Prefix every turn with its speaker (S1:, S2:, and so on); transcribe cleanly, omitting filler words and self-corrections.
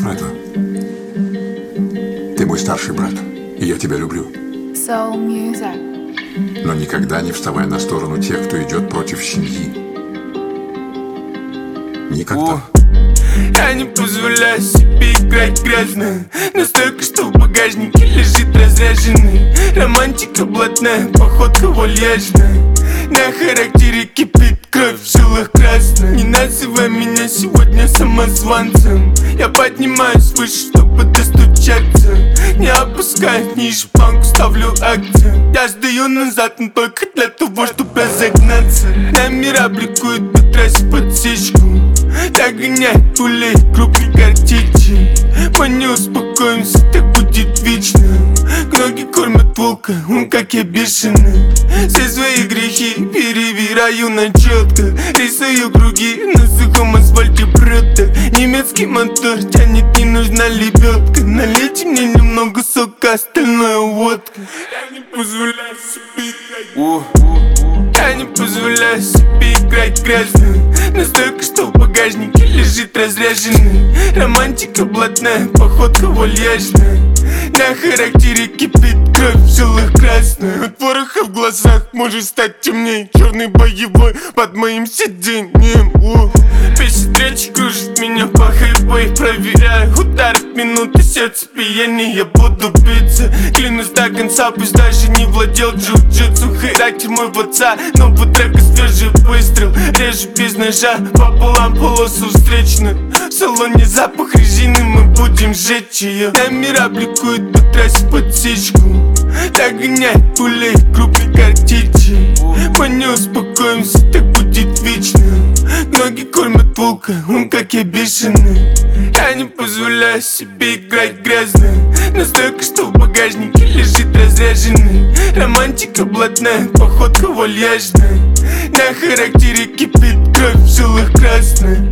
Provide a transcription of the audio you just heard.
S1: Это... Ты мой старший брат, и я тебя люблю.
S2: Soul music.
S1: Но никогда не вставай на сторону тех, кто идет против семьи. Никогда.
S3: Я не позволяю себе играть грязно. Настолько, что в багажнике лежит разряженный. Романтика блатная, походка вальяжная. На характере кипит кровь, в жилах красная. Не называй меня сегодня самозванцем. Я поднимаюсь выше, чтобы достучаться. Не опускаю ниже, планку ставлю акцент. Я сдаю назад, но только для того, чтобы разогнаться. Номера бликуют по трассе подсечку. Догонять пулей крупной картечи. Мы не успокоимся, так будет вечно. Ноги кормят волка, он как я бешеный. Все свои грехи перевираю на четко. Рисую круги на сухом асфальте брата. Немецкий мотор тянет, не нужна лебедка. Налейте мне немного сока, остальное водка. Я не позволяю себе играть. Я не позволяю себе играть грязно. Настолько, что в багажнике лежит разряженный. Романтика блатная, походка вальяжная. На характере кипит кровь, в жилах красная. От пороха в глазах может стать темней. Черный боевой под моим сиденьем. Песня встречи кружит меня по хайвей. Проверяю удар от минуты, сердце пьянее. Я буду биться, клянусь до конца. Пусть даже не владел джиу-джитсу. Характер мой в отца, но по треку свежий выстрел. Режу без ножа, пополам полосу встречную. В салоне запах резины, мы будем сжечь ее. Номера бликуют по трассе подсечку. Догонять пулей крупной картечи. Мы не успокоимся, так будет вечно. Ноги кормят волка, он как я бешеный. Я не позволяю себе играть грязно. Настолько, что в багажнике лежит разряженный. Романтика блатная, походка вальяжная. На характере кипит кровь, в жилах красная.